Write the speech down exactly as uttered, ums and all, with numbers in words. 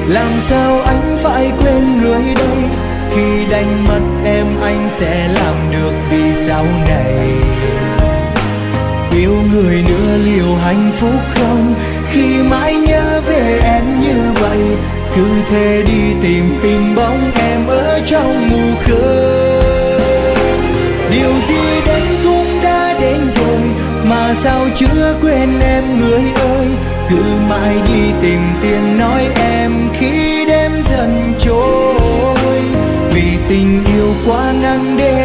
Làm sao anh phải quên người đây, khi đánh mất em anh sẽ làm được vì sau này. Yêu người nữa liệu hạnh phúc không, khi mãi nhớ về em như vậy. Cứ thế đi tìm tìm bóng em ở trong mù khơi. Điều gì đến cũng đã đến rồi, mà sao chưa quên em người ơi. Cứ mãi đi tìm tiếng nói em khi đêm dần trôi. Vì tình yêu quá nặng đêm